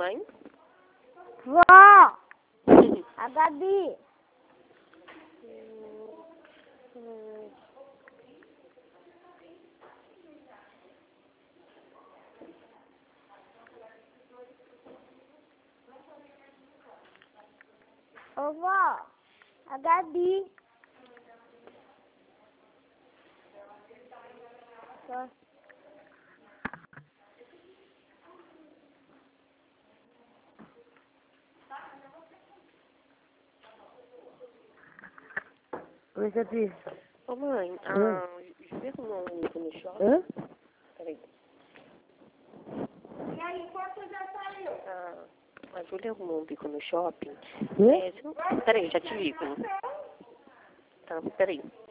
Mãe? Vó! A Gabi! Ô vó! A Gabi! Só. Oi, Gabi. Ô, mãe, Júlia arrumou um bico no shopping? Hã? Peraí. E aí, quanto já saiu? A Júlia arrumou um bico no shopping. Quê? Peraí, já te ligo. Tá, peraí.